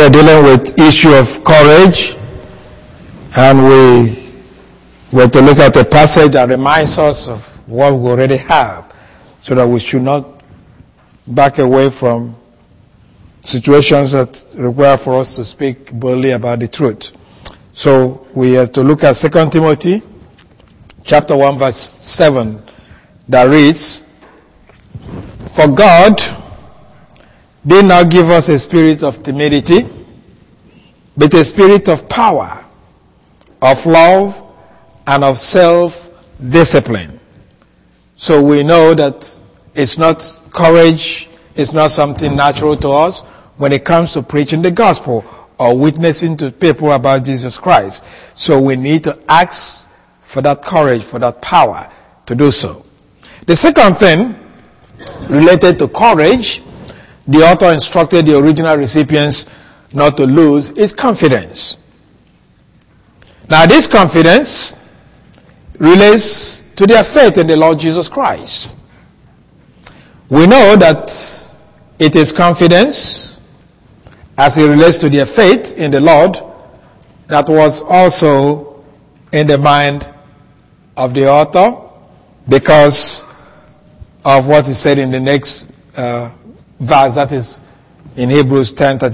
are dealing with issue of courage, and we were to look at a passage that reminds us of what we already have, so that we should not back away from situations that require for us to speak boldly about the truth. So we have to look at 2 Timothy chapter 1 verse 7 that reads, "For God did not give us a spirit of timidity, but a spirit of power, of love, and of self-discipline." So we know that it's not courage, it's not something natural to us when it comes to preaching the gospel or witnessing to people about Jesus Christ. So we need to ask for that courage, for that power to do so. The second thing related to courage, the author instructed the original recipients not to lose is confidence. Now this confidence relates to their faith in the Lord Jesus Christ. We know that it is confidence as it relates to their faith in the Lord that was also in the mind of the author, because of what is said in the next verse, that is in Hebrews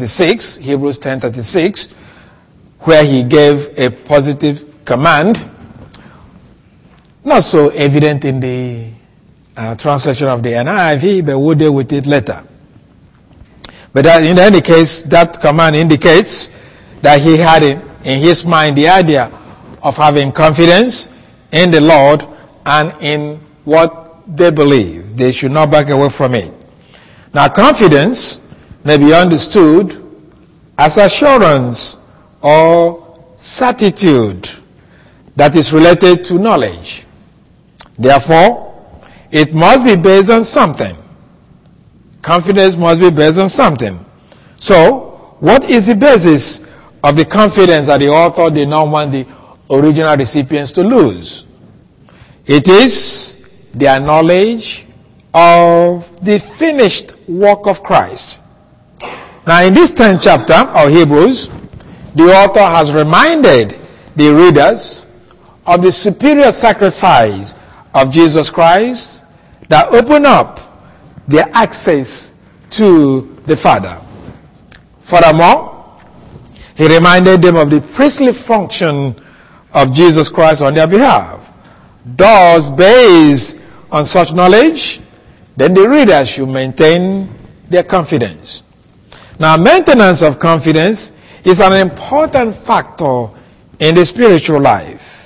10:36, where he gave a positive command, not so evident in the translation of the NIV, but we'll deal with it later. But in any case, that command indicates that he had in his mind the idea of having confidence in the Lord and in what they believe. They should not back away from it. Now, confidence may be understood as assurance or certitude that is related to knowledge. Therefore, it must be based on something. Confidence must be based on something. So, what is the basis of the confidence that the author did not want the original recipients to lose? It is their knowledge of the finished work of Christ. Now, in this 10th chapter of Hebrews, the author has reminded the readers of the superior sacrifice of Jesus Christ that opened up their access to the Father. Furthermore, he reminded them of the priestly function of Jesus Christ on their behalf. Thus, based on such knowledge, then the readers should maintain their confidence. Now, maintenance of confidence is an important factor in the spiritual life.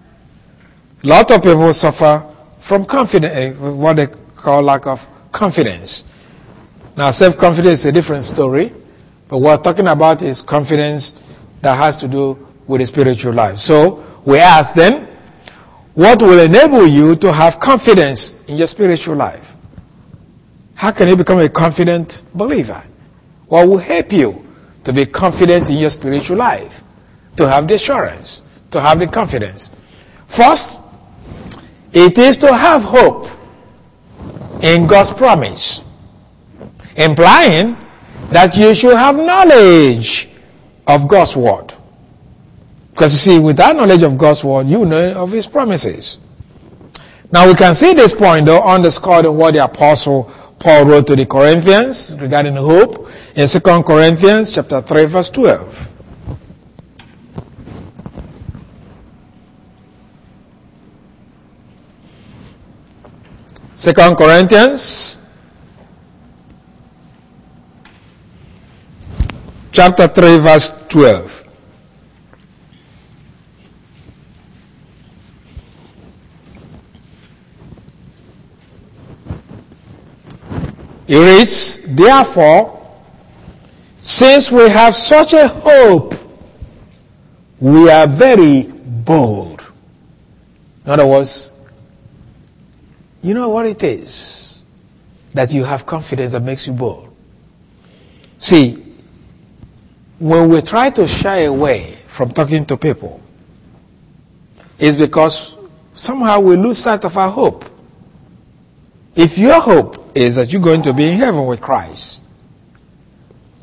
A lot of people suffer from confidence, what they call lack of confidence. Now, self-confidence is a different story, but what we're talking about is confidence that has to do with the spiritual life. So, we ask then, what will enable you to have confidence in your spiritual life? How can you become a confident believer? What will help you to be confident in your spiritual life? To have the assurance, to have the confidence. First, it is to have hope in God's promise, implying that you should have knowledge of God's word. Because you see, without knowledge of God's word, you know of his promises. Now we can see this point though underscored in what the apostle Paul wrote to the Corinthians regarding hope in 2 Corinthians chapter 3 verse 12. Second Corinthians chapter 3 verse 12. It reads, "Therefore, since we have such a hope, we are very bold." In other words, you know what it is that you have confidence that makes you bold. See, when we try to shy away from talking to people, it's because somehow we lose sight of our hope. If your hope is that you're going to be in heaven with Christ,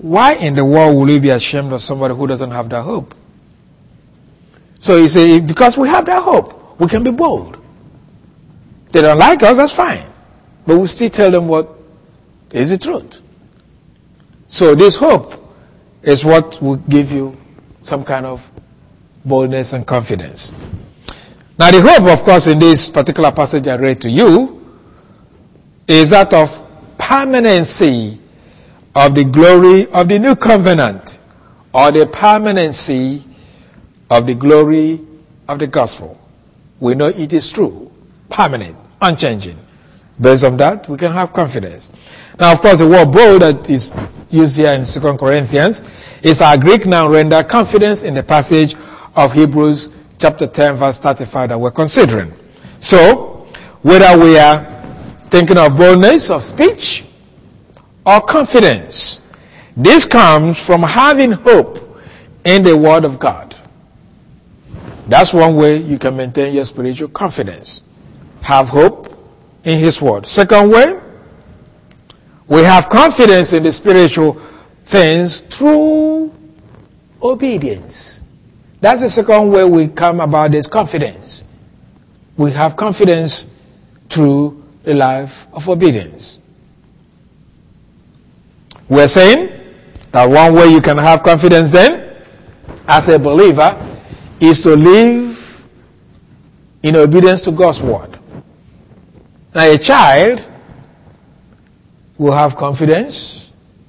why in the world will we be ashamed of somebody who doesn't have that hope? So you say, because we have that hope, we can be bold. They don't like us, that's fine. But we still tell them what is the truth. So this hope is what will give you some kind of boldness and confidence. Now the hope, of course, in this particular passage I read to you is that of permanency of the glory of the new covenant, or the permanency of the glory of the gospel. We know it is true, permanent, unchanging. Based on that, we can have confidence. Now, of course, the word bold that is used here in 2 Corinthians is our Greek noun render confidence in the passage of Hebrews chapter 10, verse 35 that we're considering. So, whether we are thinking of boldness of speech or confidence, this comes from having hope in the Word of God. That's one way you can maintain your spiritual confidence. Have hope in His Word. Second way, we have confidence in the spiritual things through obedience. That's the second way we come about this confidence. We have confidence through the life of obedience. We're saying that one way you can have confidence then, as a believer, is to live in obedience to God's word. Now a child will have confidence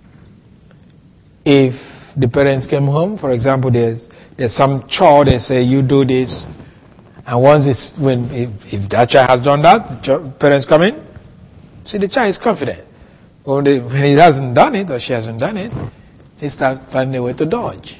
if the parents came home. For example, there's some chore, they say, you do this. And once if that child has done that, the parents come in, see, the child is confident. When he hasn't done it, or she hasn't done it, he starts finding a way to dodge.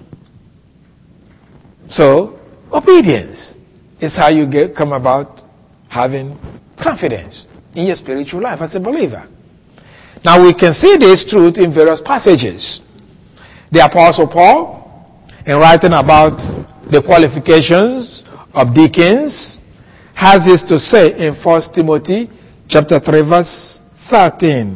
So, obedience is how you come about having confidence in your spiritual life as a believer. Now, we can see this truth in various passages. The Apostle Paul, in writing about the qualifications of deacons, has this to say in 1 Timothy chapter 3, verse 13.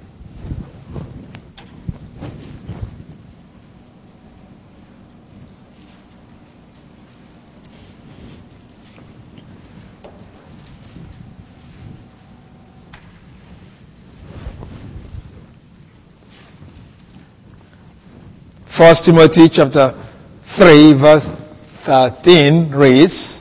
First Timothy chapter 3 verse 13 reads,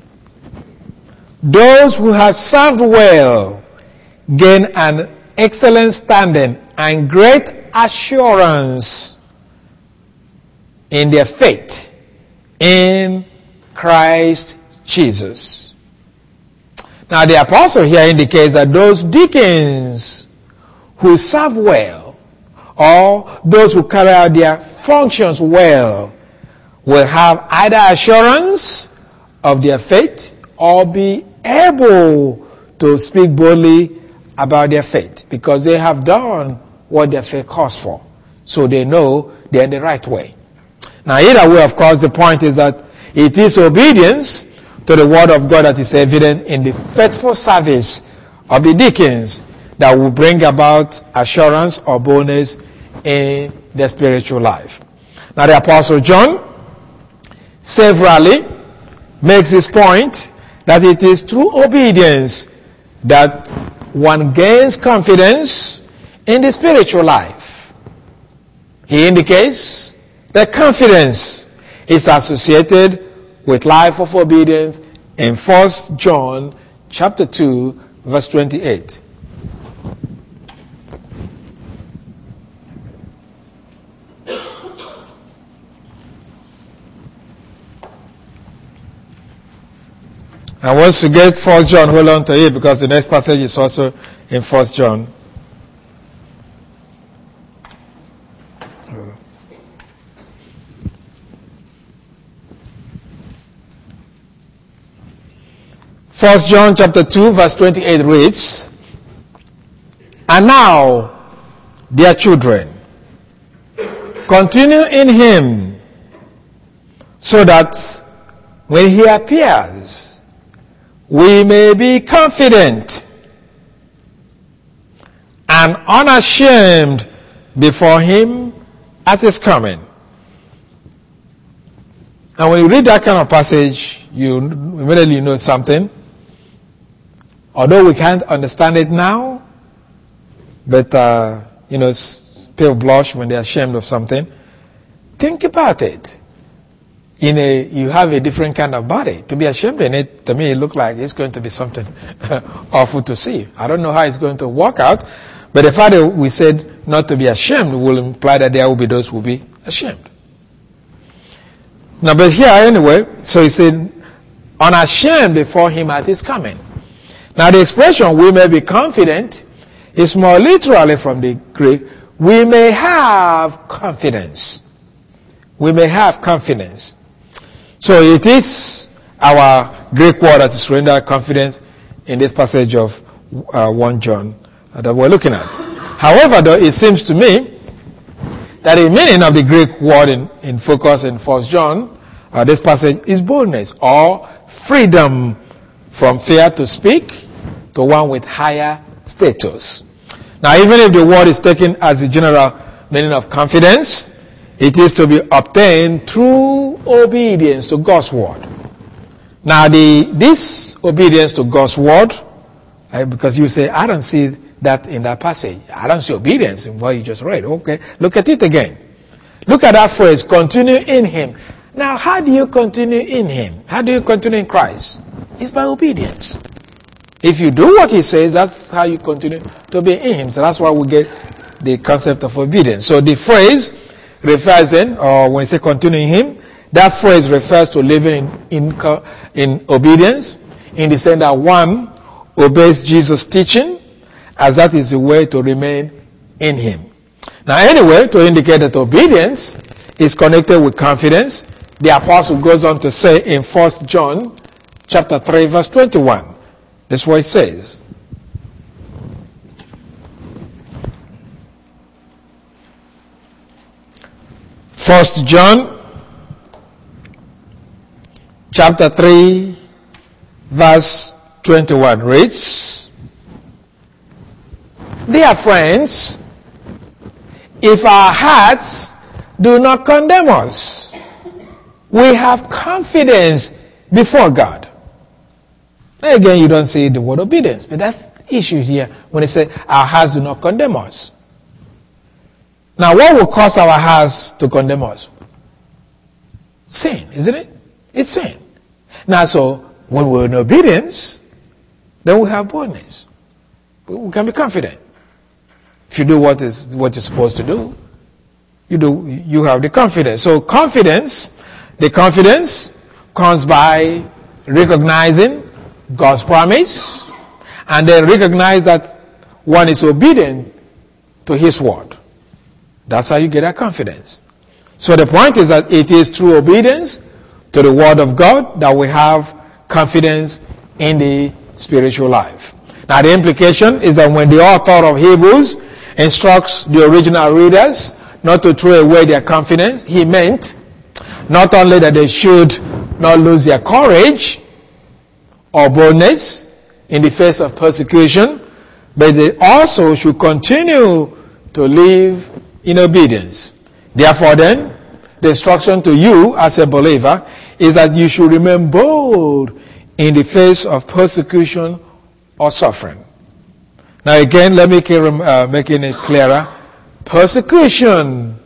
those who have served well gain an excellent standing and great assurance in their faith in Christ Jesus. Now the apostle here indicates that those deacons who serve well, or those who carry out their functions well, will have either assurance of their faith or be able to speak boldly about their faith, because they have done what their faith calls for. So they know they're in the right way. Now either way, of course, the point is that it is obedience to the word of God that is evident in the faithful service of the deacons that will bring about assurance or boldness in their spiritual life. Now the Apostle John severally makes this point that it is through obedience that one gains confidence in the spiritual life. He indicates that confidence is associated with life of obedience in 1 John chapter 2 verse 28. And once you get 1 John, hold on to it, because the next passage is also in 1 John. First John chapter 2 verse 28 reads, and now, dear children, continue in him, so that when he appears, we may be confident and unashamed before him at his coming. And when you read that kind of passage, you immediately know something. Although we can't understand it now, but, people blush when they're ashamed of something. Think about it. You have a different kind of body. To be ashamed in it, to me, it looks like it's going to be something awful to see. I don't know how it's going to work out, but the fact that we said not to be ashamed will imply that there will be those who will be ashamed. Now, but here anyway, so he said, unashamed before him at his coming. Now, the expression, we may be confident, is more literally from the Greek, we may have confidence. We may have confidence. So it is our Greek word that is rendered confidence in this passage of 1 John that we're looking at. However, though, it seems to me that the meaning of the Greek word in focus in 1 John, this passage, is boldness or freedom from fear to speak to one with higher status. Now, even if the word is taken as the general meaning of confidence, it is to be obtained through obedience to God's word. Now, this obedience to God's word, because you say, I don't see that in that passage. I don't see obedience in what you just read. Okay, look at it again. Look at that phrase, continue in him. Now, how do you continue in him? How do you continue in Christ? It's by obedience. If you do what he says, that's how you continue to be in him. So that's why we get the concept of obedience. So the phrase refers or when you say continue in him, that phrase refers to living in obedience, in the sense that one obeys Jesus' teaching, as that is the way to remain in him. Now anyway, to indicate that obedience is connected with confidence, the apostle goes on to say in 1 John chapter 3 verse 21. This is what it says. First John chapter 3 verse 21 reads, dear friends, if our hearts do not condemn us, we have confidence before God. Now again, you don't see the word obedience, but that's the issue here when it says our hearts do not condemn us. Now, what will cause our hearts to condemn us? Sin, isn't it? It's sin. Now, so when we're in obedience, then we have boldness. We can be confident. If you do what you're supposed to do, you have the confidence. So the confidence comes by recognizing God's promise and then recognize that one is obedient to his word. That's how you get that confidence. So the point is that it is through obedience to the word of God that we have confidence in the spiritual life. Now the implication is that when the author of Hebrews instructs the original readers not to throw away their confidence, he meant not only that they should not lose their courage or boldness in the face of persecution, but they also should continue to live in obedience. Therefore then, the instruction to you as a believer is that you should remain bold in the face of persecution or suffering. Now again, let me making it clearer. Persecution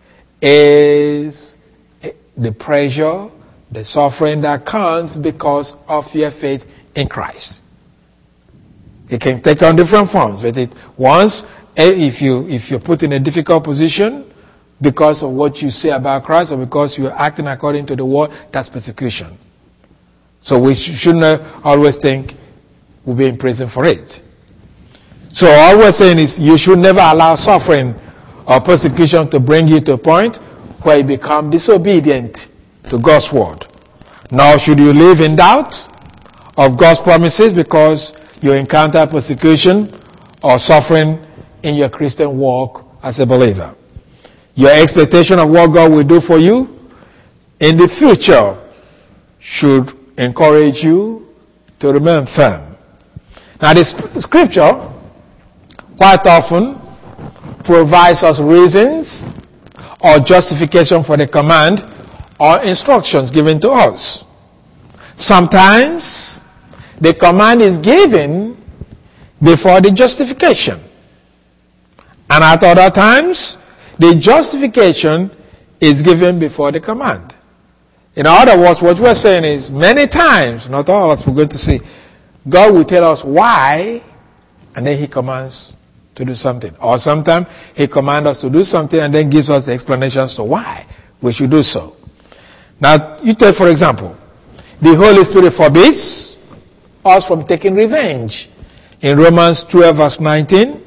is the pressure, the suffering that comes because of your faith in Christ. It can take on different forms. But if you're put in a difficult position because of what you say about Christ or because you're acting according to the word, that's persecution. So we shouldn't always think we'll be in prison for it. So all we're saying is you should never allow suffering or persecution to bring you to a point where you become disobedient to God's word. Nor should you live in doubt of God's promises because you encounter persecution or suffering in your Christian walk as a believer. Your expectation of what God will do for you in the future should encourage you to remain firm. Now the scripture quite often provides us reasons or justification for the command or instructions given to us. Sometimes the command is given before the justification. And at other times, the justification is given before the command. In other words, what we're saying is, many times, not all of us, we're going to see, God will tell us why, and then he commands to do something. Or sometimes he commands us to do something and then gives us the explanations to why we should do so. Now, you take, for example, the Holy Spirit forbids us from taking revenge. In Romans 12, verse 19,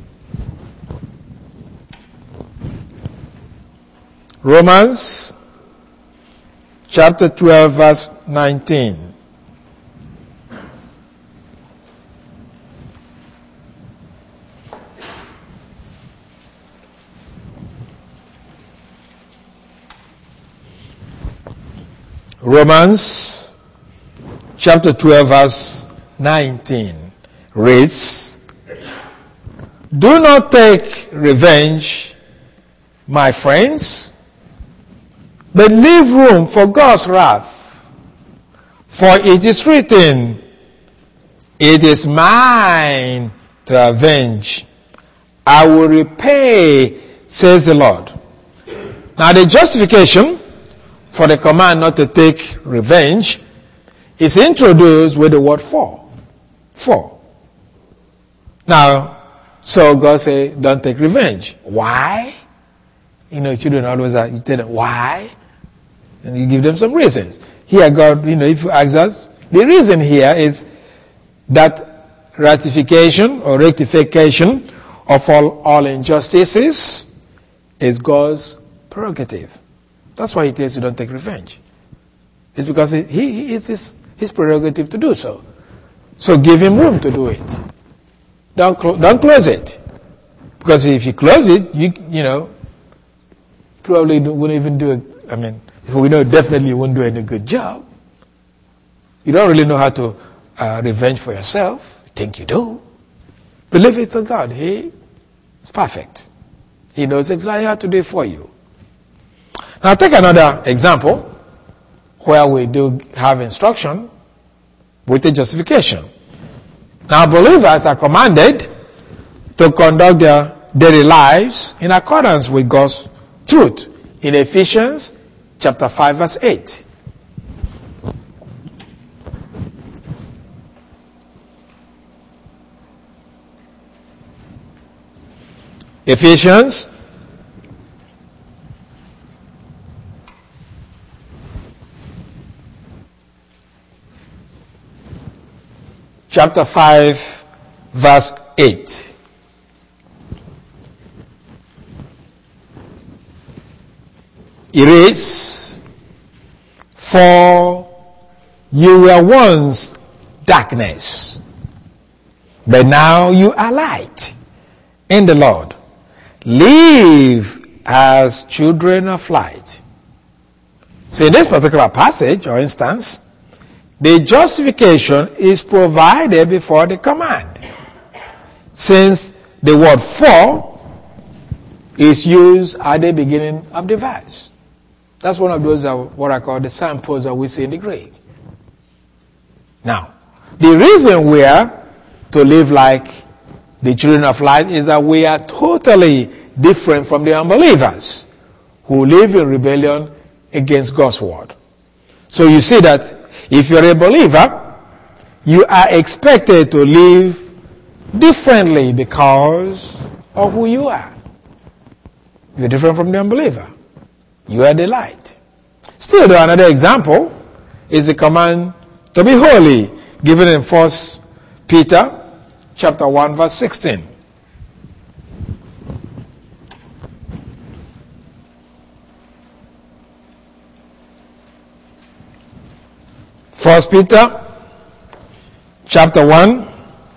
Romans chapter 12, verse 19. Romans chapter 12, verse 19 reads, "Do not take revenge, my friends, but leave room for God's wrath. For it is written, 'It is mine to avenge. I will repay,' says the Lord." Now the justification for the command not to take revenge is introduced with the word "for." For. Now, so God say, don't take revenge. Why? You know, children always ask, you tell them, why? And you give them some reasons. Here, God, if you ask us, the reason here is that ratification or rectification of all injustices is God's prerogative. That's why he tells you don't take revenge. It's because it's his prerogative to do so. So give him room to do it. Don't close it. Because if you close it, you probably wouldn't even do it. I mean, we know definitely you won't do any good job. You don't really know how to revenge for yourself. You think you do. Believe it to God. He is perfect. He knows exactly how to do it for you. Now take another example where we do have instruction with a justification. Now believers are commanded to conduct their daily lives in accordance with God's truth in Ephesians chapter 5 verse 8. Ephesians chapter 5 verse 8. It reads, "For you were once darkness, but now you are light in the Lord. Live as children of light." So in this particular passage or instance, the justification is provided before the command, since the word "for" is used at the beginning of the verse. That's one of those what I call the samples that we see in the Greek. Now, the reason we are to live like the children of light is that we are totally different from the unbelievers who live in rebellion against God's word. So you see that if you're a believer, you are expected to live differently because of who you are. You're different from the unbeliever. You are the light. Still, though, another example is the command to be holy, given in 1 Peter chapter 1 verse 16. First Peter chapter 1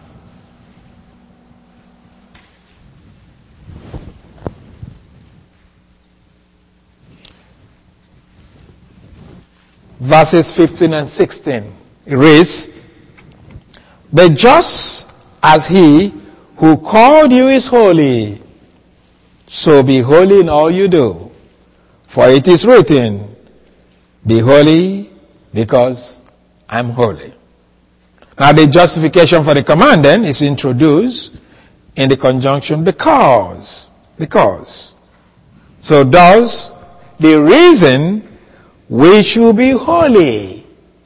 verses 15 and 16. It reads, "But just as he who called you is holy, so be holy in all you do. For it is written, be holy because I'm holy. Now the justification for the command then is introduced in the conjunction because. Because. So thus, the reason we should be holy.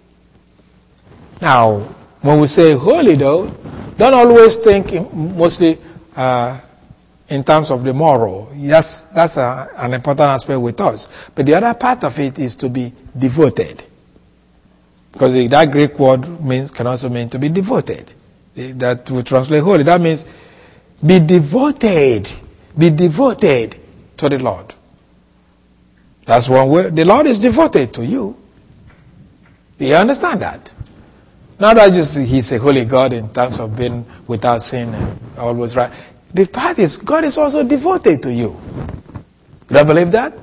Now, when we say holy though, don't always think mostly in terms of the moral. That's an important aspect with us. But the other part of it is to be devoted. Because that Greek word can also mean to be devoted. That we translate holy. That means be devoted. Be devoted to the Lord. That's one word. The Lord is devoted to you. Do you understand that? Not that just He's a holy God in terms of being without sin and always right. The part is God is also devoted to you. Do you believe that?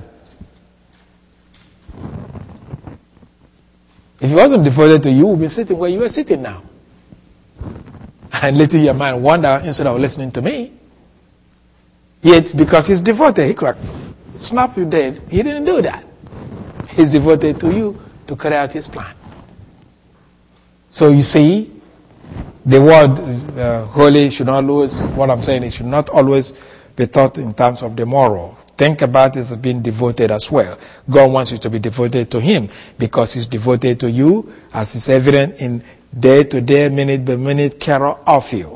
If He wasn't devoted to you, you would be sitting where you are sitting now. And letting your mind wander instead of listening to me. Yet, because He's devoted, He could snap you dead. He didn't do that. He's devoted to you to carry out His plan. So you see, the word holy should not always, what I'm saying, it should not always be thought in terms of the moral. Think about it as being devoted as well. God wants you to be devoted to Him because He's devoted to you, as is evident in day-to-day, minute-by-minute care of you.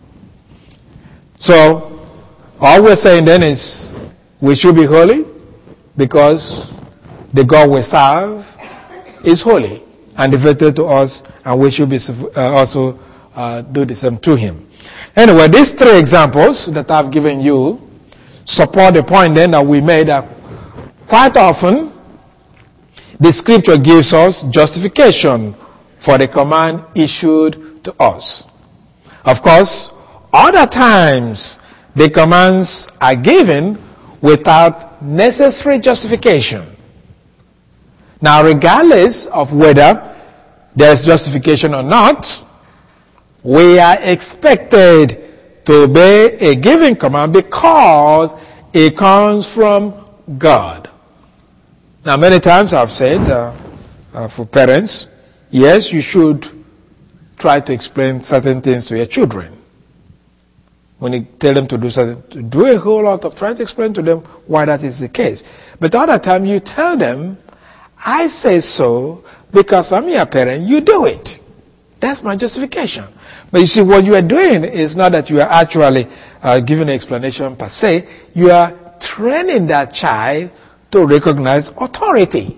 So, all we're saying then is we should be holy because the God we serve is holy and devoted to us, and we should be also do the same to Him. Anyway, these three examples that I've given you support the point then that we made that quite often the Scripture gives us justification for the command issued to us. Of course, other times the commands are given without necessary justification. Now, regardless of whether there is justification or not, we are expected to obey a given command because it comes from God. Now, many times I've said for parents, yes, you should try to explain certain things to your children. When you tell them to do something, do a whole lot of trying to explain to them why that is the case. But the other time you tell them, I say so because I'm your parent, you do it. That's my justification. But you see, what you are doing is not that you are actually giving an explanation per se. You are training that child to recognize authority.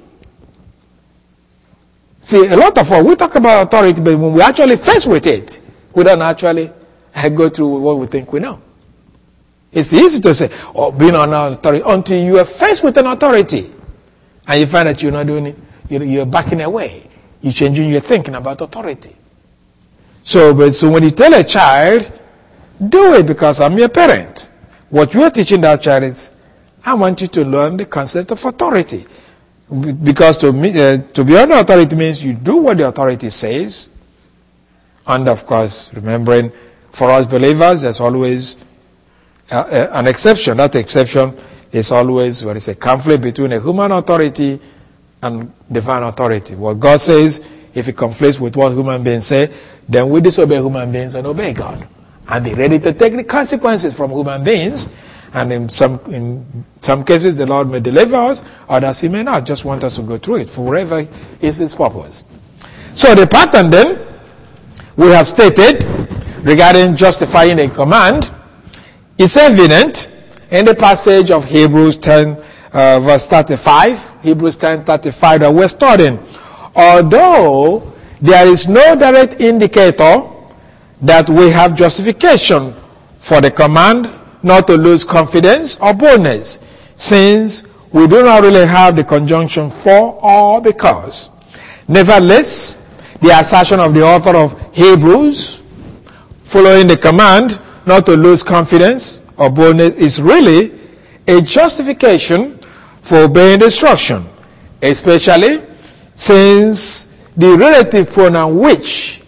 See, a lot of us, we talk about authority, but when we actually face with it, we don't actually go through what we think we know. It's easy to say, oh, being on authority, until you are faced with an authority, and you find that you're not doing it, you're backing away. You're changing your thinking about authority. So when you tell a child, do it because I'm your parent. What you are teaching that child is, I want you to learn the concept of authority. Because to be under authority means you do what the authority says. And of course, remembering, for us believers, there's always an exception. That exception is always when it's a conflict between a human authority and divine authority. What God says, if it conflicts with what human beings say, then we disobey human beings and obey God. And be ready to take the consequences from human beings. And in some cases, the Lord may deliver us, others He may not. Just want us to go through it for whatever is His purpose. So the pattern then, we have stated regarding justifying a command, is evident in the passage of Hebrews 10, verse 35. Hebrews 10:35 that we're studying. Although there is no direct indicator that we have justification for the command not to lose confidence or boldness, since we do not really have the conjunction for or because. Nevertheless, the assertion of the author of Hebrews, following the command not to lose confidence or boldness, is really a justification for obeying the instruction, especially since the relative pronoun which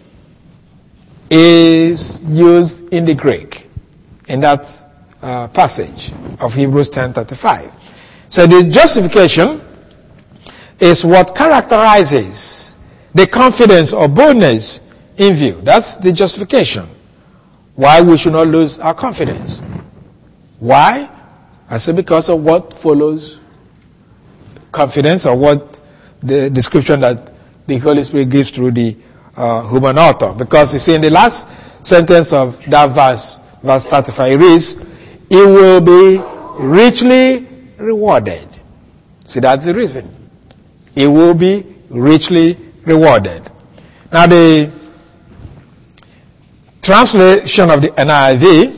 is used in the Greek in that passage of Hebrews 10:35. So the justification is what characterizes the confidence or boldness in view. That's the justification. Why we should not lose our confidence. Why? I say because of what follows confidence, or what the description that the Holy Spirit gives through the human author. Because you see, in the last sentence of that verse 35, it reads, "It will be richly rewarded." See, that's the reason. It will be richly rewarded. Now, the translation of the NIV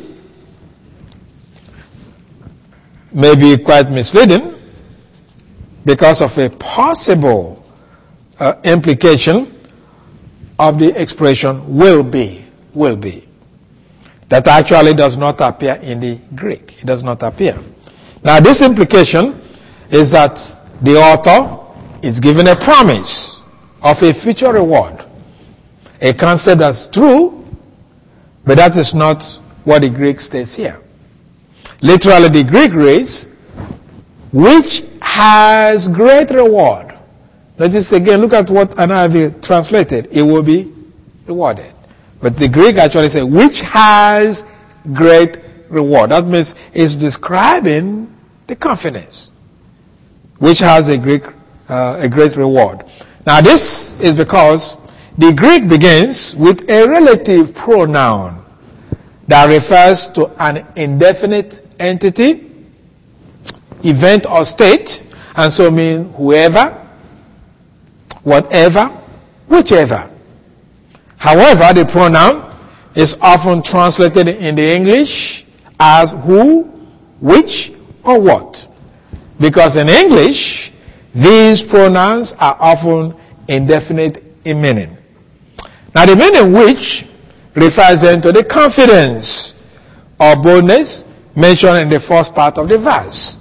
may be quite misleading because of a possible implication of the expression will be. That actually does not appear in the Greek. It does not appear. Now, this implication is that the author is given a promise of a future reward. A concept that's true, but that is not what the Greek states here. Literally, the Greek reads, "which has great reward." Notice again, look at what NIV translated. It will be rewarded. But the Greek actually says, "which has great reward." That means it's describing the confidence, which has a great reward. Now, this is because the Greek begins with a relative pronoun that refers to an indefinite entity, event, or state, and so mean whoever, whatever, whichever. However, the pronoun is often translated in the English as who, which, or what. Because in English, these pronouns are often indefinite in meaning. Now, the meaning which refers then to the confidence or boldness mentioned in the first part of the verse.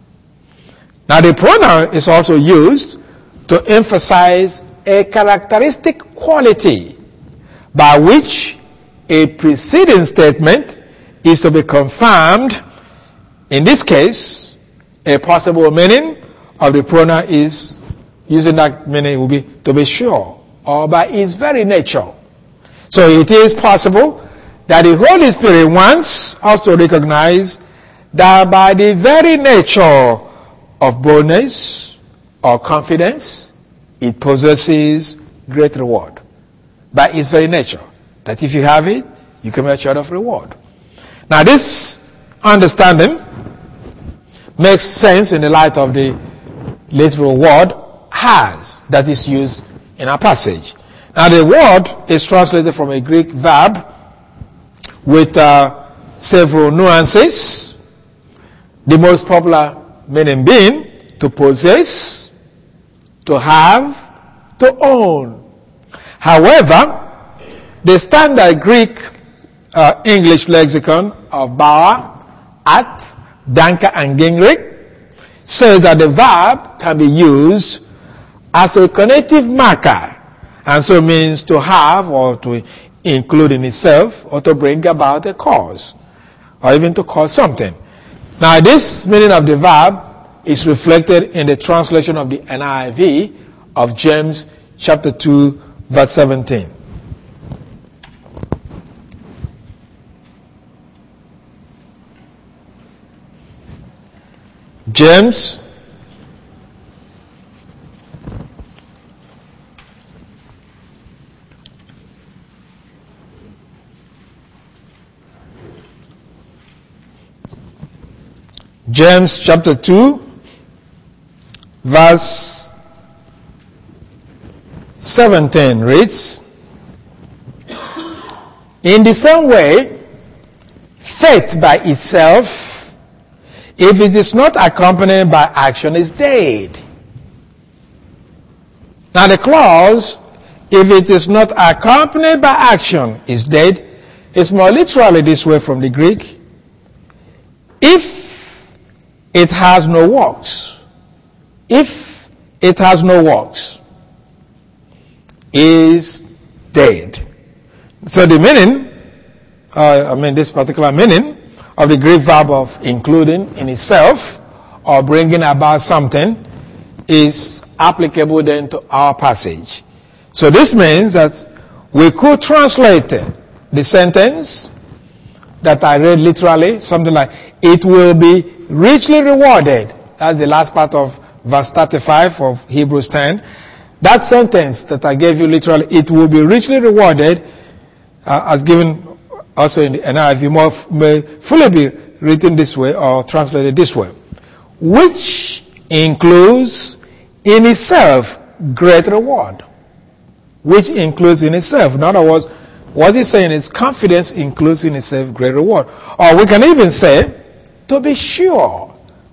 Now, the pronoun is also used to emphasize a characteristic quality by which a preceding statement is to be confirmed. In this case, a possible meaning of the pronoun is, using that meaning, will be to be sure, or by its very nature. So it is possible that the Holy Spirit wants us to recognize that by the very nature of boldness or confidence, it possesses great reward. By its very nature. That if you have it, you can be assured of reward. Now, this understanding makes sense in the light of the literal word has that is used in our passage. Now, the word is translated from a Greek verb with several nuances. The most popular meaning being to possess, to have, to own. However, the standard Greek English lexicon of Bauer, Att, Danker, and Gingrich says that the verb can be used as a connotative marker, and so means to have or to include in itself or to bring about a cause or even to cause something. Now, this meaning of the verb is reflected in the translation of the NIV of James chapter 2 verse 17. James chapter 2 verse 17 reads, "In the same way, faith by itself, if it is not accompanied by action, is dead." Now, the clause, "if it is not accompanied by action, is dead," is more literally this way from the Greek. If it has no works, if it has no works, is dead. So the meaning, this particular meaning of the Greek verb of including in itself or bringing about something is applicable then to our passage. So this means that we could translate the sentence that I read literally, something like, it will be richly rewarded. That's the last part of verse 35 of Hebrews 10. That sentence that I gave you literally, it will be richly rewarded, as given also in the NIV, may fully be written this way or translated this way, which includes in itself great reward. Which includes in itself. In other words, what he's saying is confidence includes in itself great reward. Or we can even say, to be sure,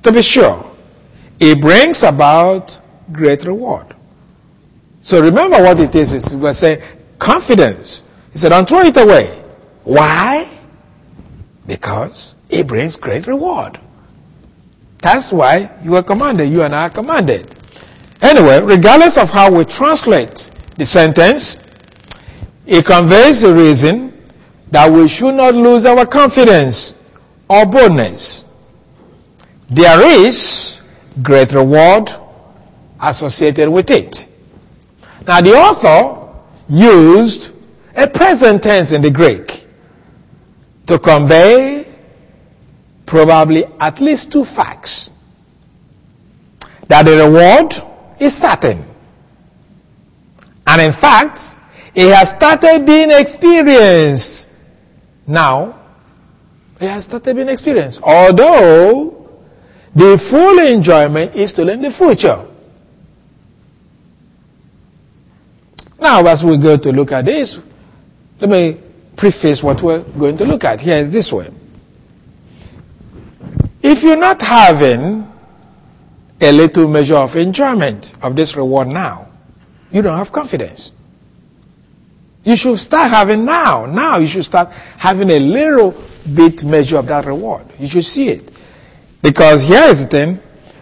it brings about great reward. So remember what it is we say confidence. He said, don't throw it away. Why? Because it brings great reward. That's why you are commanded, you and I are commanded. Anyway, regardless of how we translate the sentence, it conveys the reason that we should not lose our confidence or boldness. There is great reward associated with it. Now the author used a present tense in the Greek to convey probably at least two facts. That the reward is certain. And in fact, it has started being experienced. Now, it has started being experienced. Although, the full enjoyment is still in the future. Now, as we go to look at this, let me preface what we're going to look at here this way. If you're not having a little measure of enjoyment of this reward now, you don't have confidence. You should start having now. Now you should start having a little bit measure of that reward. You should see it. Because here is the thing.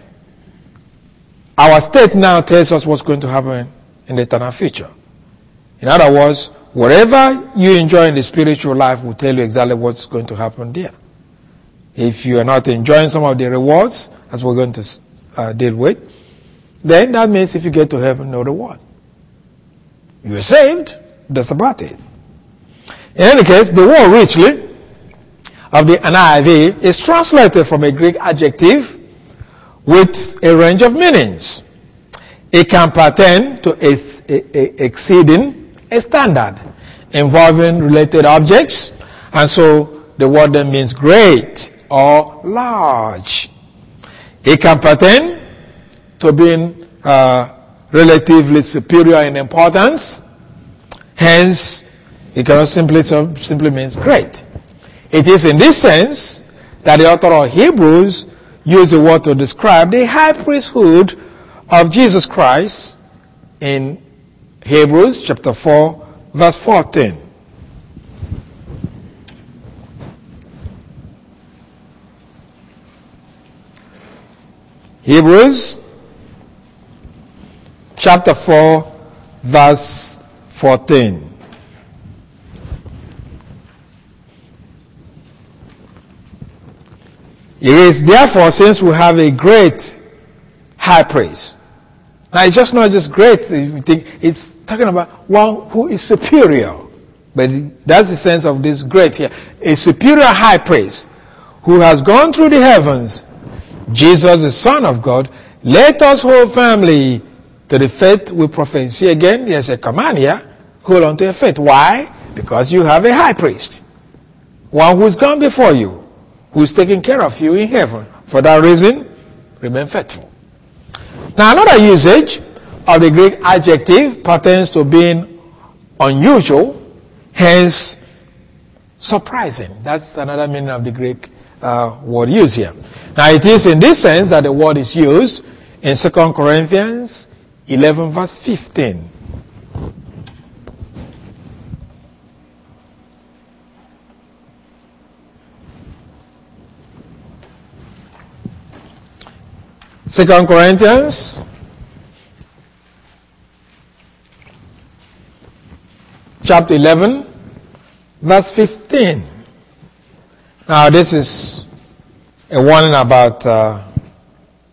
Our state now tells us what's going to happen in the eternal future. In other words, whatever you enjoy in the spiritual life will tell you exactly what's going to happen there. If you are not enjoying some of the rewards, as we're going to deal with, then that means if you get to heaven, no reward. You are saved, that's about it. In any case, the word richly of the NIV is translated from a Greek adjective with a range of meanings. It can pertain to exceeding a standard involving related objects, and so the word then means great or large. It can pertain to being relatively superior in importance. Hence, it cannot simply means great. It is in this sense that the author of Hebrews used the word to describe the high priesthood of Jesus Christ in Hebrews chapter 4, verse 14. Hebrews chapter 4, verse 14. It is therefore, since we have a great high priest. Now it's just not just great, if you think it's talking about one who is superior. But that's the sense of this great here. A superior high priest who has gone through the heavens, Jesus, the Son of God. Let us hold firmly to the faith we profess. See again, there's a command here. Hold on to your faith. Why? Because you have a high priest. One who's gone before you, who's taking care of you in heaven. For that reason, remain faithful. Now another usage of the Greek adjective pertains to being unusual, hence surprising. That's another meaning of the Greek word used here. Now it is in this sense that the word is used in 2 Corinthians 11 verse 15. Second Corinthians chapter 11 verse 15. Now this is a warning about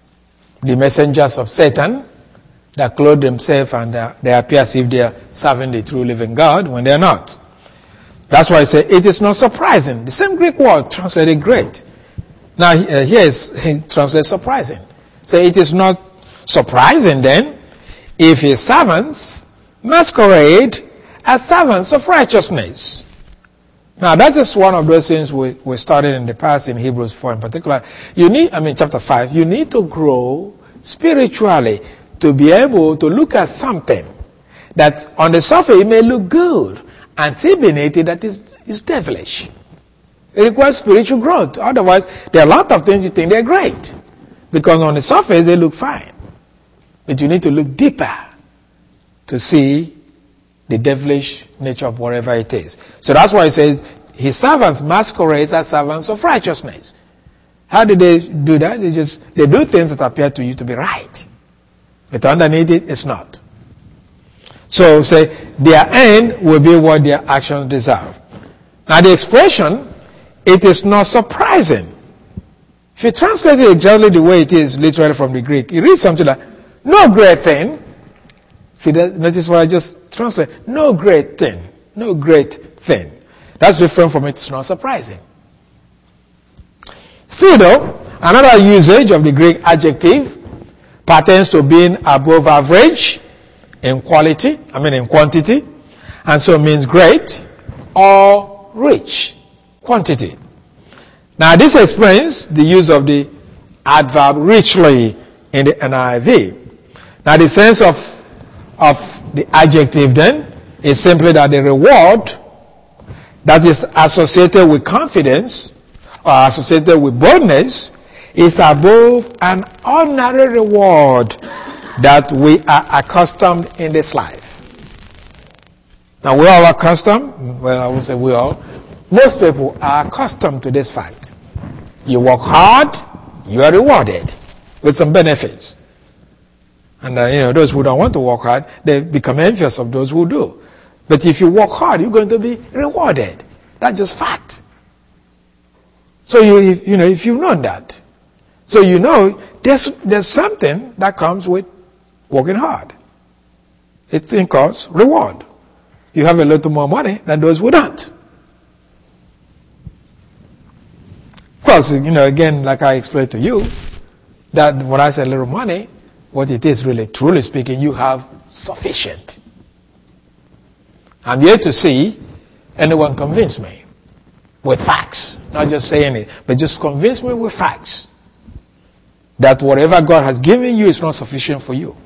the messengers of Satan that clothe themselves and they appear as if they are serving the true living God when they are not. That's why I say it is not surprising. The same Greek word translated great. Now here he translates surprising. So it is not surprising then if his servants masquerade as servants of righteousness. Now that is one of those things we studied in the past in Hebrews 4 in particular. Chapter 5, you need to grow spiritually to be able to look at something that on the surface it may look good and see beneath it that is devilish. It requires spiritual growth. Otherwise, there are a lot of things you think they're great. Because on the surface they look fine. But you need to look deeper to see the devilish nature of whatever it is. So that's why it says, his servants masquerade as servants of righteousness. How do they do that? They do things that appear to you to be right. But underneath it, it's not. So say, their end will be what their actions deserve. Now the expression, it is not surprising. If you translate it exactly the way it is, literally from the Greek, it reads something like, no great thing. See that? Notice what I just translated. No great thing. No great thing. That's different from it's not surprising. Still though, another usage of the Greek adjective pertains to being above average in quantity, and so means great or rich quantity. Now this explains the use of the adverb richly in the NIV. Now the sense of the adjective then is simply that the reward that is associated with confidence or associated with boldness is above an ordinary reward that we are accustomed in this life. Now we all are accustomed, well I would say we all, most people are accustomed to this fact. You work hard, you are rewarded with some benefits. And those who don't want to work hard, they become envious of those who do. But if you work hard, you're going to be rewarded. That's just fact. So if you've known that, so there's something that comes with working hard. It incurs reward. You have a little more money than those who don't. Of course, again, like I explained to you, that when I say little money, what it is really, truly speaking, you have sufficient. I'm here to see anyone convince me with facts, not just saying it, but just convince me with facts that whatever God has given you is not sufficient for you.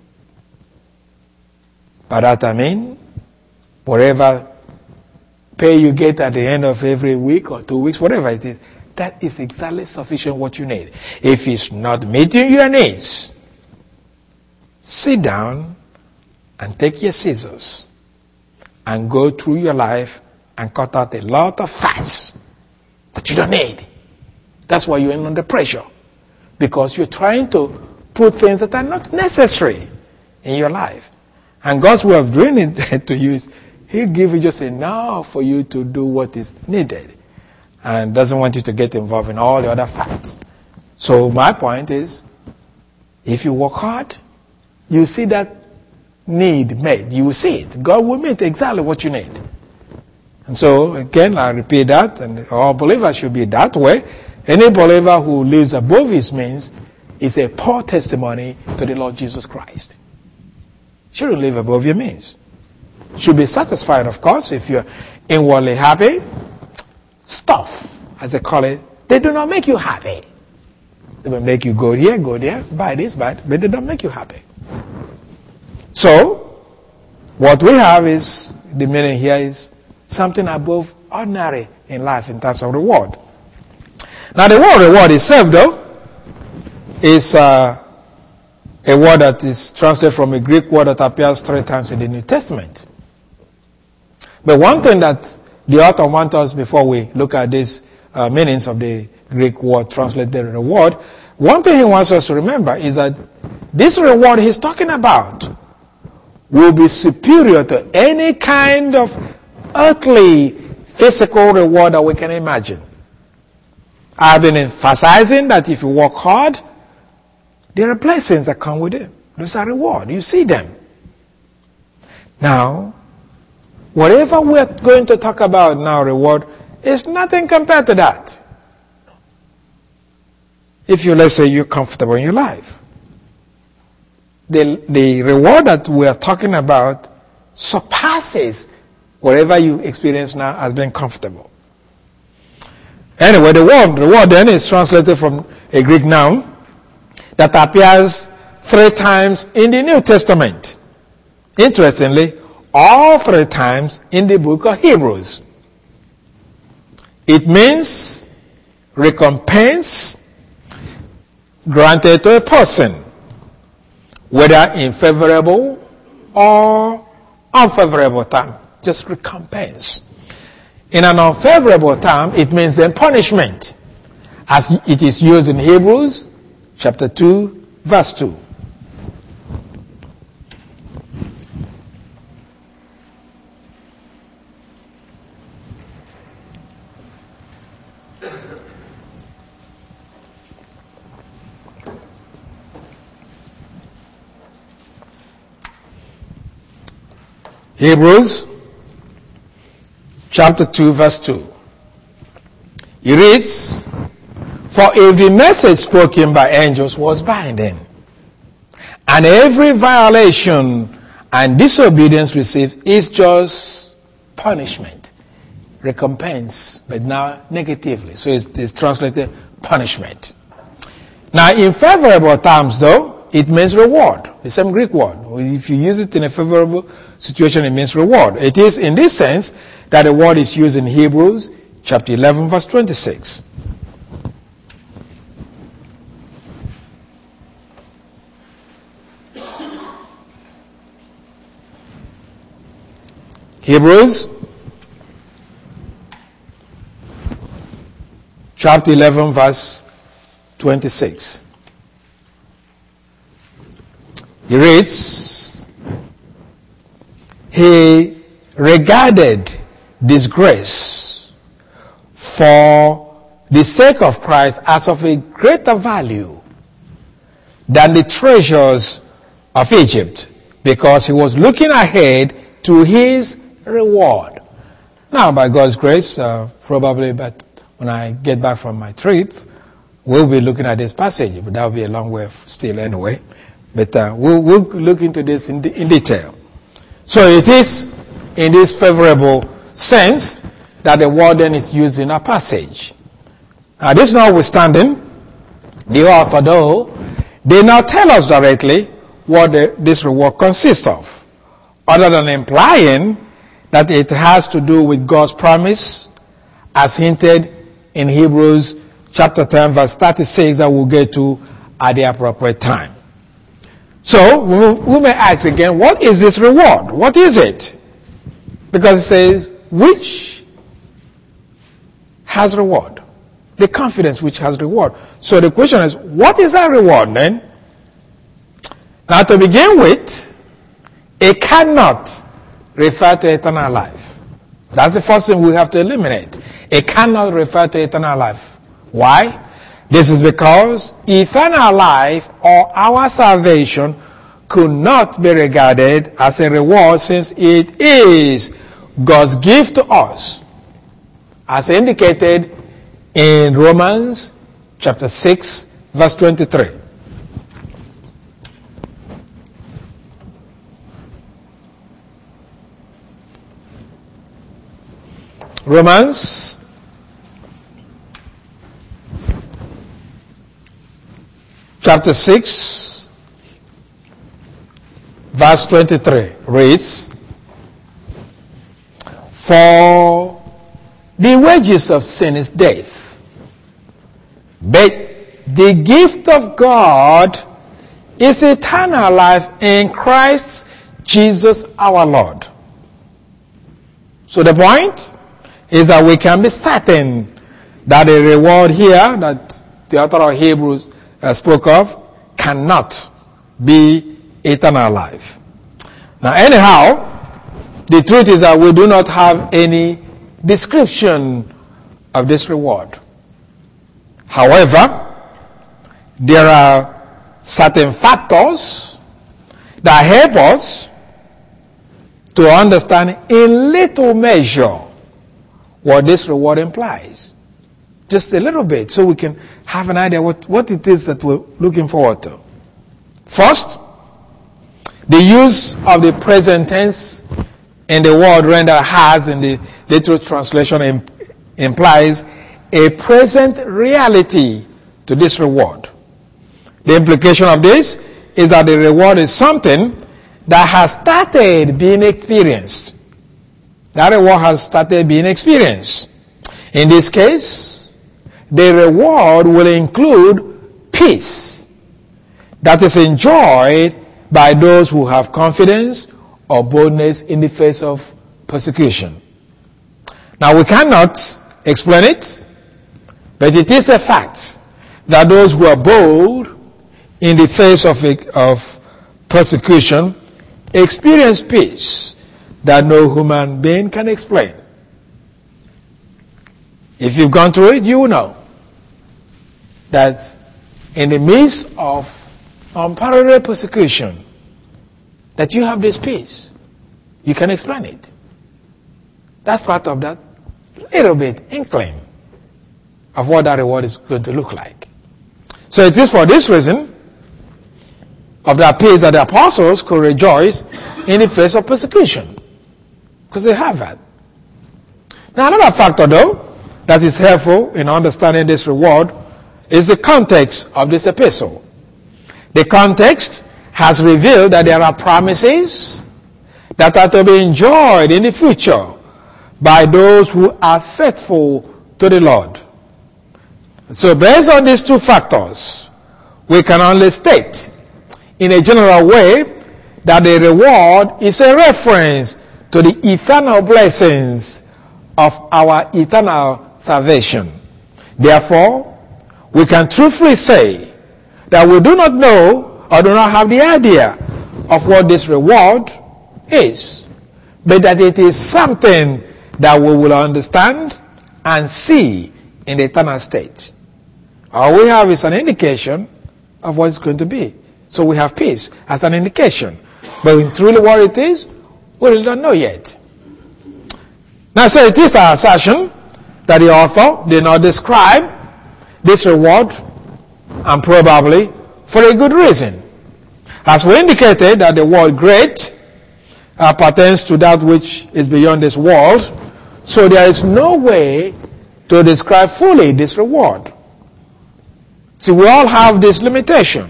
By that I mean, whatever pay you get at the end of every week or 2 weeks, whatever it is, that is exactly sufficient what you need. If it's not meeting your needs, sit down and take your scissors and go through your life and cut out a lot of fats that you don't need. That's why you're under pressure. Because you're trying to put things that are not necessary in your life. And God's way of doing it to you is He'll give you just enough for you to do what is needed. And doesn't want you to get involved in all the other facts. So my point is, if you work hard, you see that need met. You will see it. God will meet exactly what you need. And so, again, I repeat that, and all believers should be that way. Any believer who lives above his means is a poor testimony to the Lord Jesus Christ. Shouldn't live above your means. Should be satisfied, of course, if you're inwardly happy. Stuff, as they call it, they do not make you happy. They will make you go there, buy this, buy that, but they don't make you happy. So, what we have is, the meaning here is something above ordinary in life in terms of reward. Now the word reward itself though, is a word that is translated from a Greek word that appears 3 times in the New Testament. But one thing that the author wants us, before we look at these meanings of the Greek word translated reward, one thing he wants us to remember is that this reward he's talking about will be superior to any kind of earthly physical reward that we can imagine. I've been emphasizing that if you work hard, there are blessings that come with it. Those are reward. You see them. Now, whatever we're going to talk about now, reward, is nothing compared to that. If you, let's say, you're comfortable in your life. The reward that we are talking about surpasses whatever you experience now as being comfortable. Anyway, the word then is translated from a Greek noun that appears 3 times in the New Testament. Interestingly, all 3 times in the book of Hebrews. It means recompense granted to a person, whether in favorable or unfavorable term. Just recompense. In an unfavorable term, it means then punishment, as it is used in Hebrews chapter 2, verse 2. Hebrews chapter 2, verse 2. It reads, "For if the message spoken by angels was binding, and every violation and disobedience received is just punishment," recompense, but now negatively. So it's translated punishment. Now, in favorable terms, though, it means reward. The same Greek word. If you use it in a favorable situation, it means reward. It is in this sense that the word is used in Hebrews chapter 11, verse 26. Hebrews chapter 11, verse 26. He reads, "He regarded disgrace for the sake of Christ as of a greater value than the treasures of Egypt, because he was looking ahead to his reward." Now, by God's grace, probably, but when I get back from my trip, we'll be looking at this passage, but that'll be a long way still anyway. But we'll look into this in detail. So it is in this favorable sense that the word then is used in our passage. This notwithstanding, the author, though, did not tell us directly what this reward consists of, other than implying that it has to do with God's promise, as hinted in Hebrews chapter 10, verse 36, that we'll get to at the appropriate time. So, we may ask again, what is this reward? What is it? Because it says, which has reward? The confidence which has reward. So the question is, what is that reward then? Now, to begin with, it cannot refer to eternal life. That's the first thing we have to eliminate. It cannot refer to eternal life. Why? This is because eternal life or our salvation could not be regarded as a reward, since it is God's gift to us, as indicated in Romans chapter 6, verse 23. Romans chapter 6, verse 23 reads, "For the wages of sin is death, but the gift of God is eternal life in Christ Jesus our Lord." So the point is that we can be certain that the reward here that the author of Hebrews spoke of cannot be eternal life. Now, anyhow, the truth is that we do not have any description of this reward. However, there are certain factors that help us to understand in little measure what this reward implies. Just a little bit, so we can have an idea what it is that we're looking forward to. First, the use of the present tense in the word rendered has in the literal translation implies a present reality to this reward. The implication of this is that the reward is something that has started being experienced. That reward has started being experienced. In this case, the reward will include peace that is enjoyed by those who have confidence or boldness in the face of persecution. Now, we cannot explain it, but it is a fact that those who are bold in the face of persecution experience peace that no human being can explain. If you've gone through it, you will know that in the midst of unparalleled persecution, that you have this peace. You can explain it. That's part of that little bit inkling of what that reward is going to look like. So it is for this reason of that peace that the apostles could rejoice in the face of persecution, because they have that. Now, another factor, though, that is helpful in understanding this reward is the context of this epistle. The context has revealed that there are promises that are to be enjoyed in the future by those who are faithful to the Lord. So based on these two factors, we can only state in a general way that the reward is a reference to the eternal blessings of our eternal salvation. Therefore, we can truthfully say that we do not know or do not have the idea of what this reward is, but that it is something that we will understand and see in the eternal state. All we have is an indication of what it's going to be. So we have peace as an indication. But in truly what it is, we really don't know yet. Now, so it is our assertion that the author did not describe this reward, and probably for a good reason. As we indicated that the word great pertains to that which is beyond this world, so there is no way to describe fully this reward. See, we all have this limitation.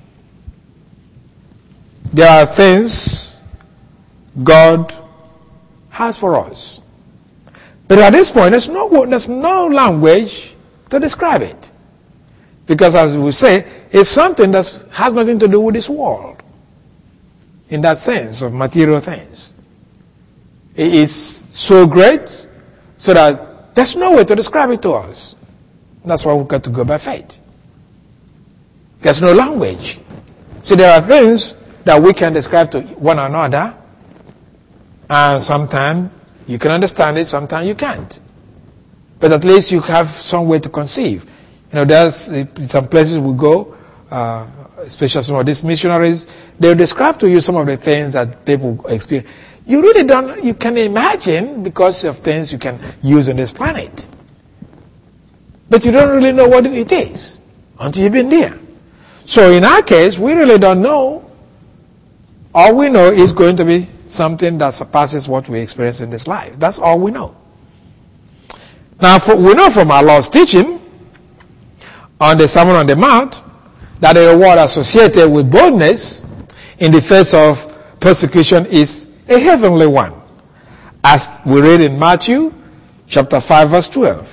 There are things God has for us. But at this point, there's no language to describe it. Because as we say, it's something that has nothing to do with this world. In that sense of material things. It is so great so that there's no way to describe it to us. That's why we've got to go by faith. There's no language. So there are things that we can describe to one another, and sometimes you can understand it, sometimes you can't. But at least you have some way to conceive. You know, there's some places we go, especially some of these missionaries, they'll describe to you some of the things that people experience. You really don't, you can imagine because of things you can use on this planet. But you don't really know what it is until you've been there. So in our case, we really don't know. All we know is going to be something that surpasses what we experience in this life. That's all we know. Now, we know from our Lord's teaching on the Sermon on the Mount that the reward associated with boldness in the face of persecution is a heavenly one, as we read in Matthew chapter 5, verse 12.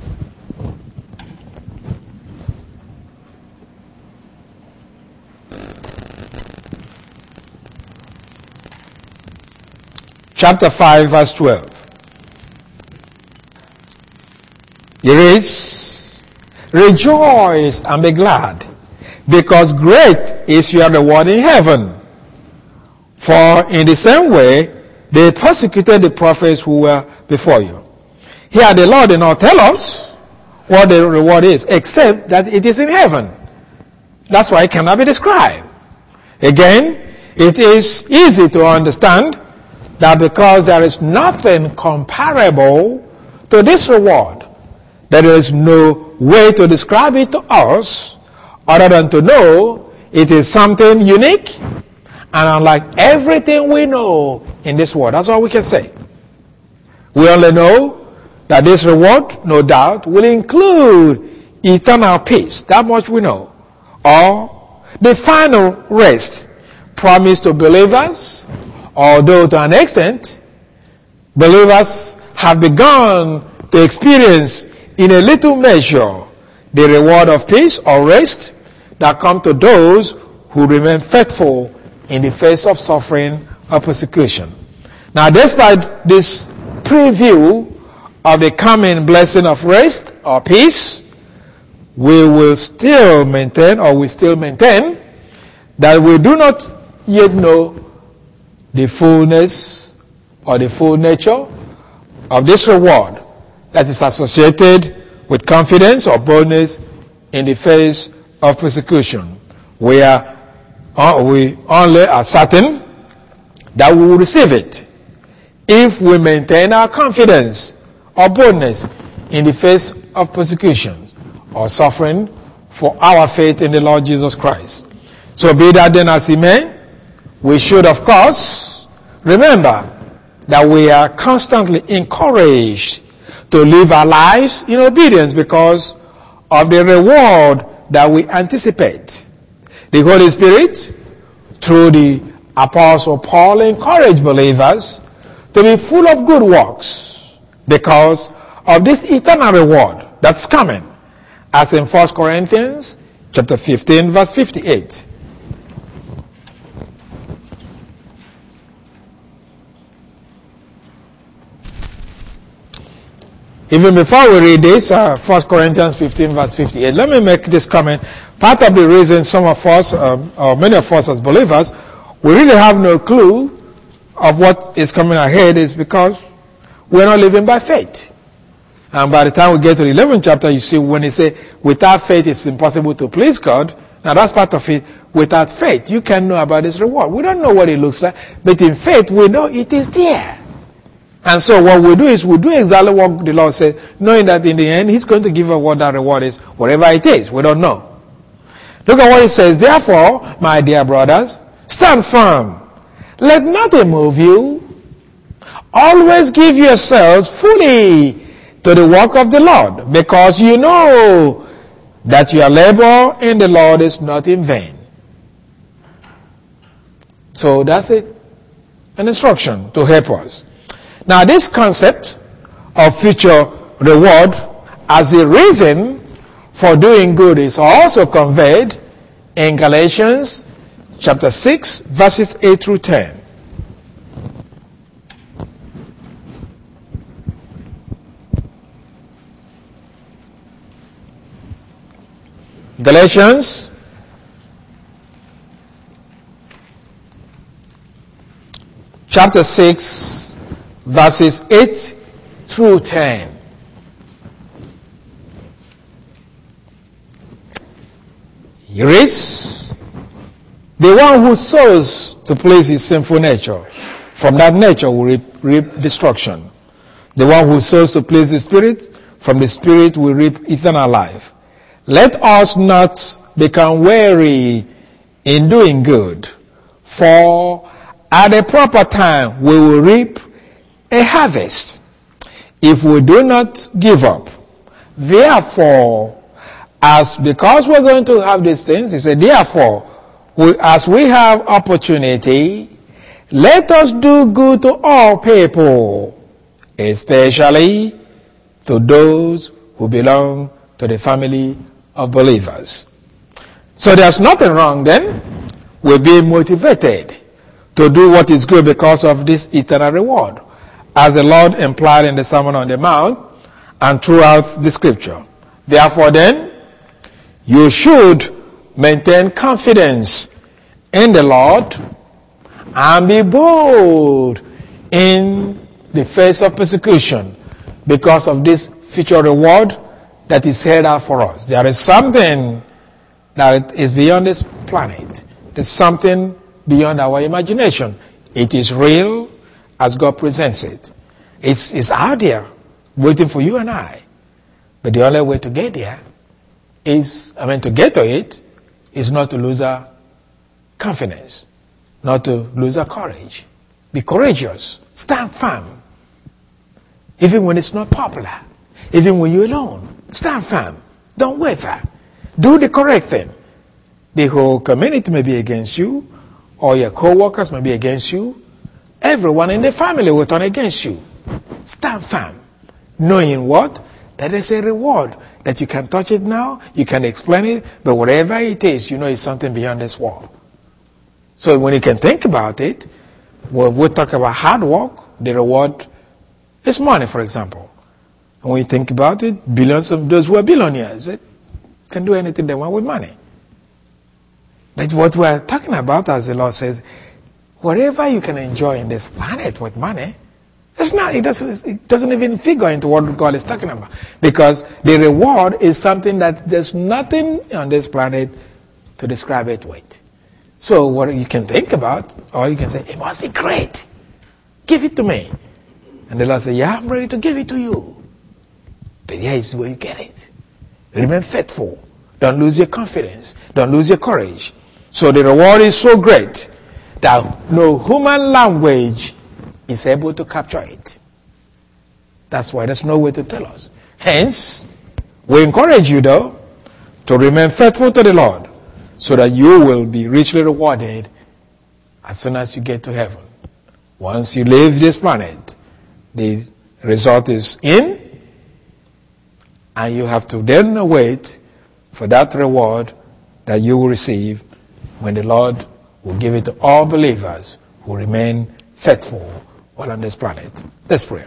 Chapter 5, verse 12. It reads, "Rejoice and be glad, because great is your reward in heaven. For in the same way they persecuted the prophets who were before you." Here the Lord did not tell us what the reward is, except that it is in heaven. That's why it cannot be described. Again, it is easy to understand that because there is nothing comparable to this reward, there is no way to describe it to us other than to know it is something unique and unlike everything we know in this world. That's all we can say. We only know that this reward, no doubt, will include eternal peace. That much we know. Or the final rest promised to believers, although to an extent, believers have begun to experience in a little measure the reward of peace or rest that come to those who remain faithful in the face of suffering or persecution. Now, despite this preview of the coming blessing of rest or peace, we still maintain that we do not yet know the fullness or the full nature of this reward that is associated with confidence or boldness in the face of persecution. We only are certain that we will receive it if we maintain our confidence or boldness in the face of persecution or suffering for our faith in the Lord Jesus Christ. So be that then as it may, we should of course remember that we are constantly encouraged to live our lives in obedience because of the reward that we anticipate. The Holy Spirit, through the Apostle Paul, encouraged believers to be full of good works because of this eternal reward that's coming, as in 1 Corinthians chapter 15, verse 58. Even before we read this, 1 Corinthians 15, verse 58, let me make this comment. Part of the reason some of us, or many of us as believers, we really have no clue of what is coming ahead is because we're not living by faith. And by the time we get to the 11th chapter, you see when they say, without faith it's impossible to please God. Now that's part of it. Without faith, you can't know about this reward. We don't know what it looks like, but in faith, we know it is there. And so what we do is we do exactly what the Lord said, knowing that in the end, He's going to give us what that reward is, whatever it is. We don't know. Look at what it says. Therefore, my dear brothers, stand firm. Let nothing move you. Always give yourselves fully to the work of the Lord, because you know that your labor in the Lord is not in vain. So that's it. An instruction to help us. Now, this concept of future reward as a reason for doing good is also conveyed in Galatians chapter 6, verses 8 through 10. Galatians chapter 6, verses 8 through 10. Here is the one who sows to please his sinful nature. From that nature will reap destruction. The one who sows to please the Spirit, from the Spirit will reap eternal life. Let us not become weary in doing good, for at the proper time we will reap a harvest if we do not give up. Therefore, because we're going to have these things, he said, therefore, as we have opportunity, let us do good to all people, especially to those who belong to the family of believers. So there's nothing wrong then with being motivated to do what is good because of this eternal reward, as the Lord implied in the Sermon on the Mount and throughout the Scripture. Therefore then, you should maintain confidence in the Lord and be bold in the face of persecution because of this future reward that is held out for us. There is something that is beyond this planet. There's something beyond our imagination. It is real as God presents it. It's out there waiting for you and I. But the only way to get there to get to it is not to lose our confidence, not to lose our courage. Be courageous. Stand firm. Even when it's not popular. Even when you're alone. Stand firm. Don't waver. Do the correct thing. The whole community may be against you, or your co-workers may be against you. Everyone in the family will turn against you. Stand firm. Knowing what? That is a reward. That you can touch it now, you can explain it, but whatever it is, you know it's something beyond this world. So when you can think about it, when we talk about hard work, the reward is money, for example. And when you think about it, billions of those who are billionaires, they can do anything they want with money. But what we're talking about, as the Lord says, whatever you can enjoy in this planet with money, it doesn't even figure into what God is talking about. Because the reward is something that there's nothing on this planet to describe it with. So what you can think about, or you can say, it must be great. Give it to me. And the Lord says, yeah, I'm ready to give it to you. But here is where you get it. Remain faithful. Don't lose your confidence. Don't lose your courage. So the reward is so great that no human language is able to capture it. That's why there's no way to tell us. Hence, we encourage you though to remain faithful to the Lord so that you will be richly rewarded as soon as you get to heaven. Once you leave this planet, the result is in, and you have to then wait for that reward that you will receive when the Lord will give it to all believers who remain faithful while on this planet. Let's pray.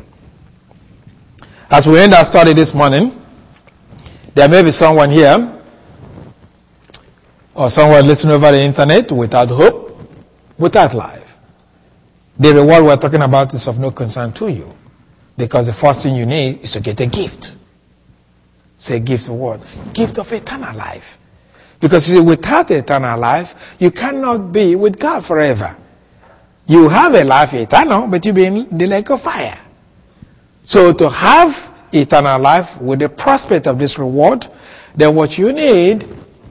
As we end our study this morning, there may be someone here or someone listening over the internet without hope, without life. The reward we're talking about is of no concern to you, because the first thing you need is to get a gift. Say gift of what? Gift of eternal life. Because you see, without eternal life, you cannot be with God forever. You have a life eternal, but you'll be in the lake of fire. So to have eternal life with the prospect of this reward, then what you need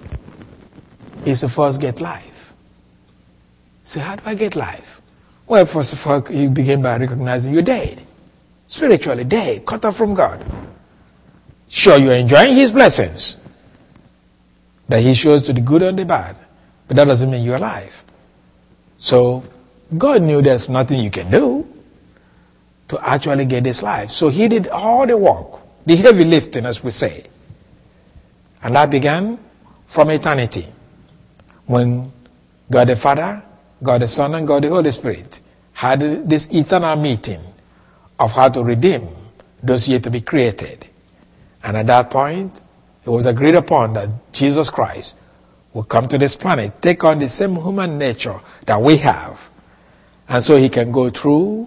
is to first get life. So how do I get life? Well, first of all, you begin by recognizing you're dead. Spiritually dead, cut off from God. Sure, you're enjoying His blessings that He shows to the good and the bad, but that doesn't mean you're alive. So God knew there's nothing you can do to actually get this life. So He did all the work, the heavy lifting, as we say. And that began from eternity, when God the Father, God the Son, and God the Holy Spirit had this eternal meeting of how to redeem those yet to be created. And at that point, it was agreed upon that Jesus Christ would come to this planet, take on the same human nature that we have. And so He can go through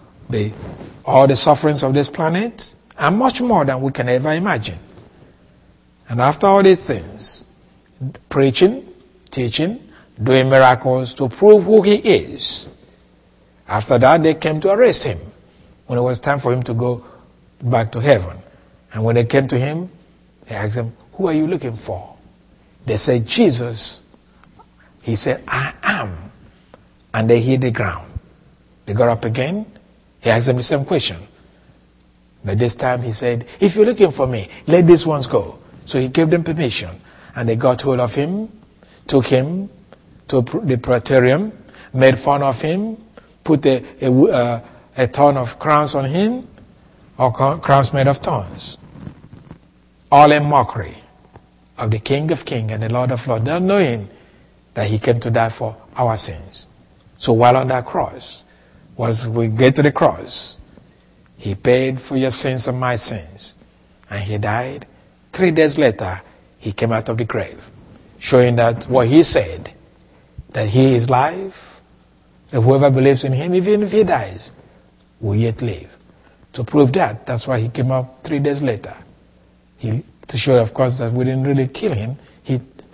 all the sufferings of this planet and much more than we can ever imagine. And after all these things, preaching, teaching, doing miracles to prove who He is. After that, they came to arrest Him when it was time for Him to go back to heaven. And when they came to Him, they asked Him, who are you looking for? They said, Jesus. He said, I am. And they hit the ground. They got up again. He asked them the same question. But this time He said, if you're looking for me, let these ones go. So He gave them permission. And they got hold of Him, took Him to the praetorium, made fun of Him, put a ton of crowns on Him, or crowns made of thorns. All in mockery of the King of Kings and the Lord of Lords, not knowing that He came to die for our sins. So while on that cross, once we get to the cross, He paid for your sins and my sins. And He died. 3 days later, He came out of the grave, showing that what He said, that He is life, that whoever believes in Him, even if he dies, will yet live. To prove that, that's why He came up 3 days later. To show, of course, that we didn't really kill Him. He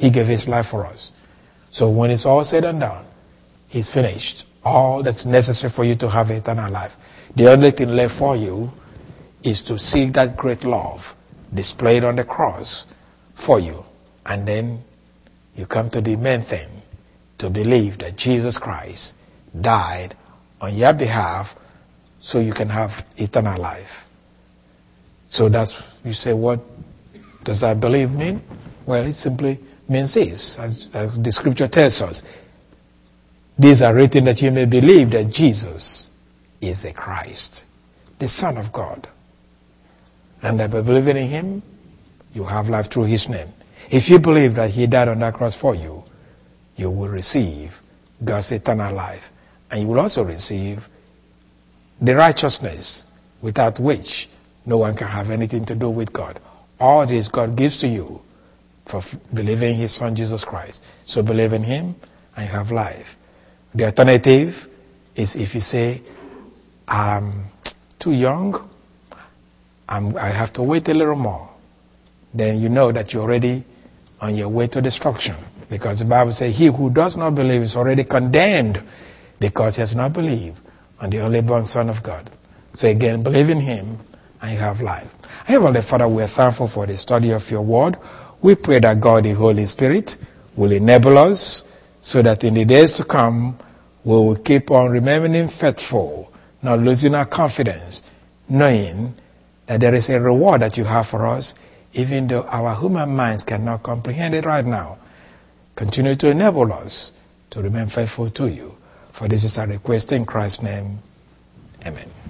He gave his life for us. So when it's all said and done, he's finished all that's necessary for you to have eternal life. The only thing left for you is to seek that great love displayed on the cross for you. And then you come to the main thing, to believe that Jesus Christ died on your behalf so you can have eternal life. So that's, you say, what does that believe mean? Well, it simply means this, as the scripture tells us. These are written that you may believe that Jesus is the Christ, the Son of God. And that by believing in him, you have life through his name. If you believe that he died on that cross for you, you will receive God's eternal life. And you will also receive the righteousness without which no one can have anything to do with God. All this God gives to you for believing in his Son Jesus Christ. So believe in him and you have life. The alternative is if you say, I'm too young, I have to wait a little more. Then you know that you're already on your way to destruction. Because the Bible says, he who does not believe is already condemned because he has not believed on the only born Son of God. So again, believe in him and you have life. Heavenly Father, we are thankful for the study of your word. We pray that God, the Holy Spirit, will enable us so that in the days to come, we will keep on remaining faithful, not losing our confidence, knowing that there is a reward that you have for us, even though our human minds cannot comprehend it right now. Continue to enable us to remain faithful to you. For this is our request in Christ's name. Amen.